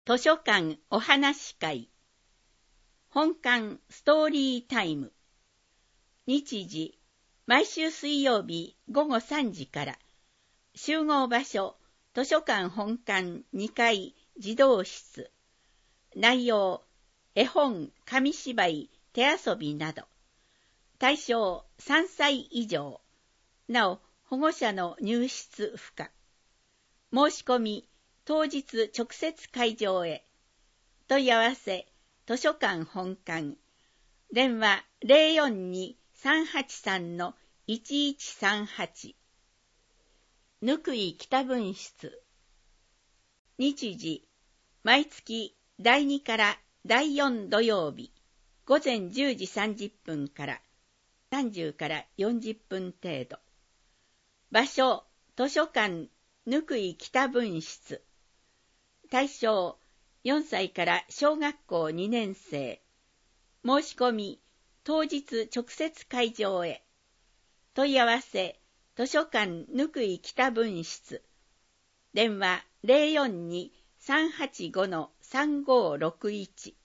図書館お話会本館ストーリータイム日時毎週水曜日午後3時から集合場所図書館本館2階児童室内容絵本紙芝居手遊びなど対象3歳以上なお保護者の入室不可申し込み当日直接会場へ問い合わせ図書館本館電話 042-383-1138 ぬくい北分室日時毎月第2から第4土曜日午前10時30分から30から40分程度場所図書館ぬくい北分室対象4歳から小学校2年生申し込み当日直接会場へ問い合わせ図書館ぬくい北分室電話 042-385-3561